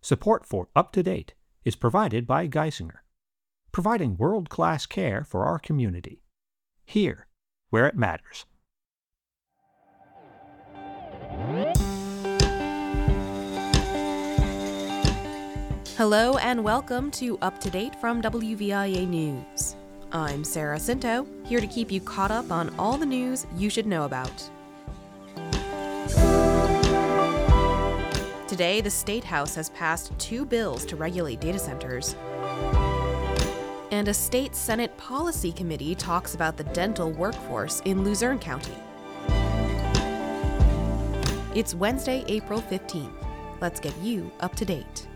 Support for Up to Date is provided by Geisinger, providing world-class care for our community, here where it matters. Hello and welcome to Up to Date from WVIA News. I'm Sarah Cinto, here to keep you caught up on all the news you should know about. Today, the State House has passed 2 bills to regulate data centers. And a state Senate policy committee talks about the dental workforce in Luzerne County. It's Wednesday, April 15th. Let's get you up to date.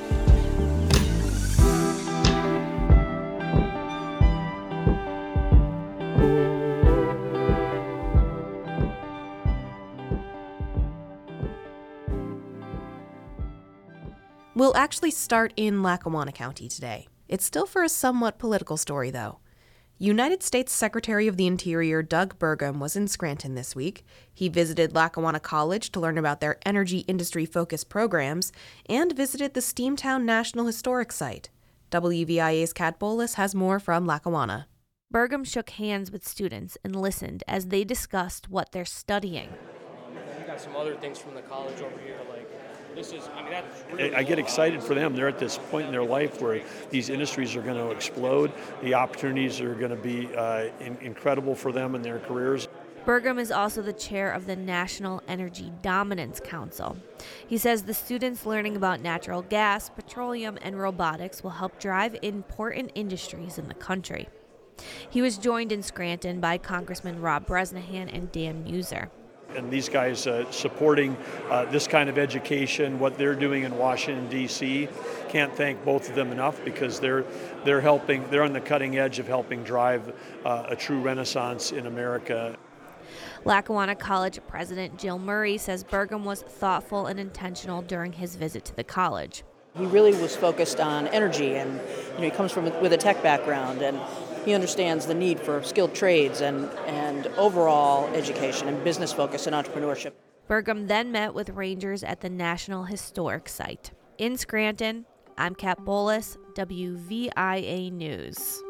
We'll actually start in Lackawanna County today. It's still for a somewhat political story, though. United States Secretary of the Interior Doug Burgum was in Scranton this week. He visited Lackawanna College to learn about their energy industry-focused programs and visited the Steamtown National Historic Site. WVIA's Kat Bolas has more from Lackawanna. Burgum shook hands with students and listened as they discussed what they're studying. We got some other things from the college over here, like that's really I get excited for them. They're at this point in their life where these industries are going to explode. The opportunities are going to be incredible for them in their careers. Burgum is also the chair of the National Energy Dominance Council. He says the students learning about natural gas, petroleum, and robotics will help drive important industries in the country. He was joined in Scranton by Congressman Rob Bresnahan and Dan Muser. And these guys supporting this kind of education, what they're doing in Washington, D.C., can't thank both of them enough because they're helping. They're on the cutting edge of helping drive a true renaissance in America. Lackawanna College President Jill Murray says Burgum was thoughtful and intentional during his visit to the college. He really was focused on energy, and he comes with a tech background, and he understands the need for skilled trades and overall education and business focus and entrepreneurship. Burgum then met with rangers at the National Historic Site. In Scranton, I'm Kat Bolas, WVIA News.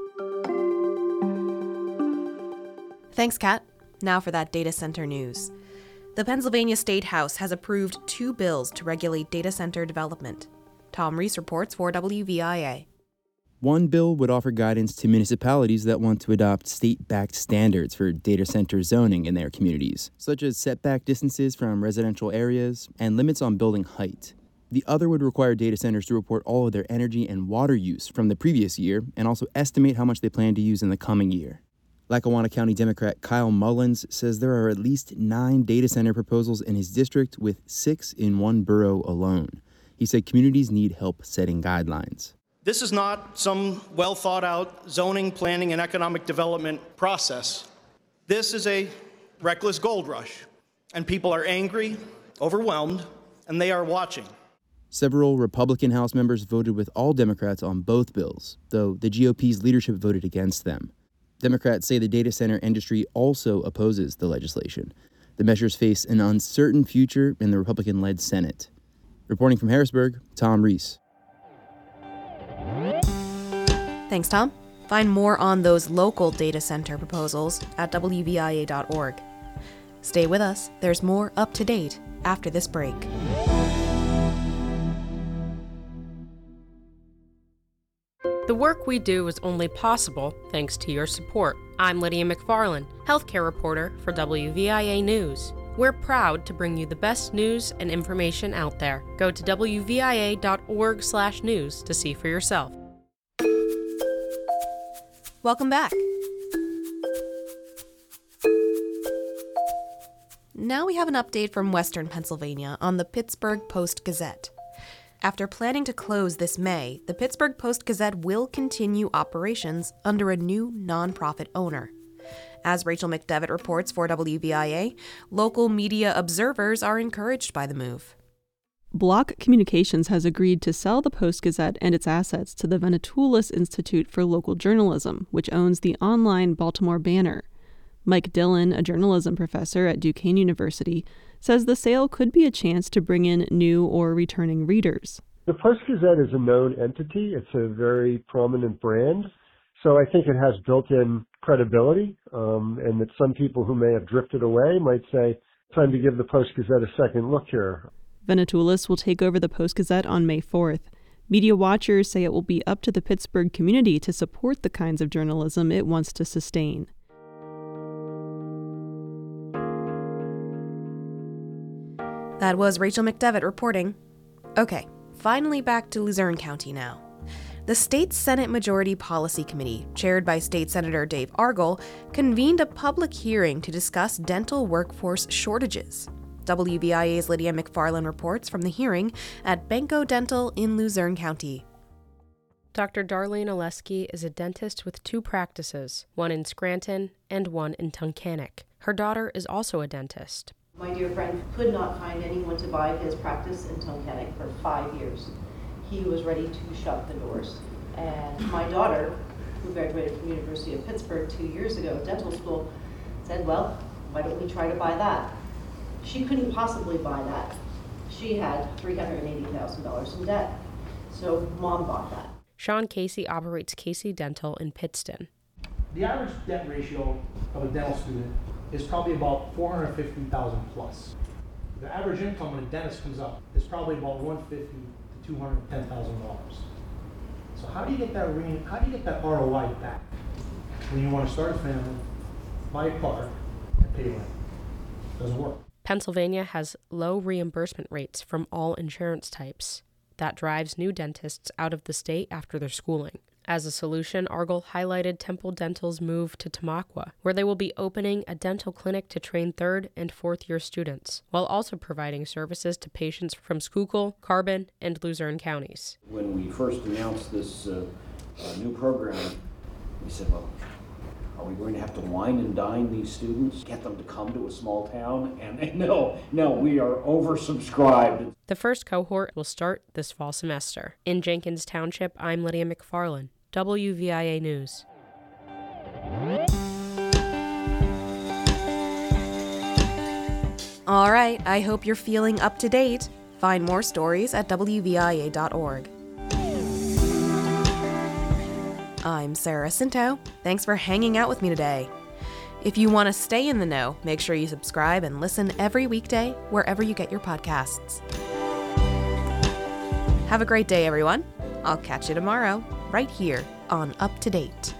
Thanks, Kat. Now for that data center news. The Pennsylvania State House has approved 2 bills to regulate data center development. Tom Reese reports for WVIA. One bill would offer guidance to municipalities that want to adopt state-backed standards for data center zoning in their communities, such as setback distances from residential areas and limits on building height. The other would require data centers to report all of their energy and water use from the previous year and also estimate how much they plan to use in the coming year. Lackawanna County Democrat Kyle Mullins says there are at least 9 data center proposals in his district, with 6 in one borough alone. He said communities need help setting guidelines. This is not some well-thought-out zoning, planning, and economic development process. This is a reckless gold rush, and people are angry, overwhelmed, and they are watching. Several Republican House members voted with all Democrats on both bills, though the GOP's leadership voted against them. Democrats say the data center industry also opposes the legislation. The measures face an uncertain future in the Republican-led Senate. Reporting from Harrisburg, Tom Reese. Thanks, Tom. Find more on those local data center proposals at WVIA.org. Stay with us. There's more up to date after this break. The work we do is only possible thanks to your support. I'm Lydia McFarland, healthcare reporter for WVIA News. We're proud to bring you the best news and information out there. Go to WVIA.org/news to see for yourself. Welcome back. Now we have an update from Western Pennsylvania on the Pittsburgh Post-Gazette. After planning to close this May, the Pittsburgh Post-Gazette will continue operations under a new nonprofit owner. As Rachel McDevitt reports for WVIA, local media observers are encouraged by the move. Block Communications has agreed to sell the Post-Gazette and its assets to the Venetoulis Institute for Local Journalism, which owns the online Baltimore Banner. Mike Dillon, a journalism professor at Duquesne University, says the sale could be a chance to bring in new or returning readers. The Post-Gazette is a known entity. It's a very prominent brand. So I think it has built-in credibility, and that some people who may have drifted away might say, time to give the Post-Gazette a second look here. Venetoulis will take over the Post-Gazette on May 4th. Media watchers say it will be up to the Pittsburgh community to support the kinds of journalism it wants to sustain. That was Rachel McDevitt reporting. Okay, finally back to Luzerne County now. The State Senate Majority Policy Committee, chaired by State Senator Dave Argel, convened a public hearing to discuss dental workforce shortages. WVIA's Lydia McFarland reports from the hearing at Benko Dental in Luzerne County. Dr. Darlene Oleski is a dentist with 2 practices, one in Scranton and one in Tunkhannock. Her daughter is also a dentist. My dear friend could not find anyone to buy his practice in Tunkhannock for 5 years. He was ready to shut the doors. And my daughter, who graduated from the University of Pittsburgh 2 years ago, dental school, said, well, why don't we try to buy that? She couldn't possibly buy that. She had $380,000 in debt. So Mom bought that. Sean Casey operates Casey Dental in Pittston. The average debt ratio of a dental student is probably about $450,000 plus. The average income when a dentist comes up is probably about $150,000 to $210,000. So how do you get that ROI back when you want to start a family, buy a car, and pay rent? Doesn't work. Pennsylvania has low reimbursement rates from all insurance types. That drives new dentists out of the state after their schooling. As a solution, Argel highlighted Temple Dental's move to Tamaqua, where they will be opening a dental clinic to train 3rd and 4th year students, while also providing services to patients from Schuylkill, Carbon, and Luzerne counties. When we first announced this new program, we said, well, are we going to have to wine and dine these students, get them to come to a small town? And no, we are oversubscribed. The first cohort will start this fall semester. In Jenkins Township, I'm Lydia McFarland, WVIA News. All right, I hope you're feeling up to date. Find more stories at WVIA.org. I'm Sarah Cinto. Thanks for hanging out with me today. If you want to stay in the know, make sure you subscribe and listen every weekday wherever you get your podcasts. Have a great day, everyone. I'll catch you tomorrow, right here on Up to Date.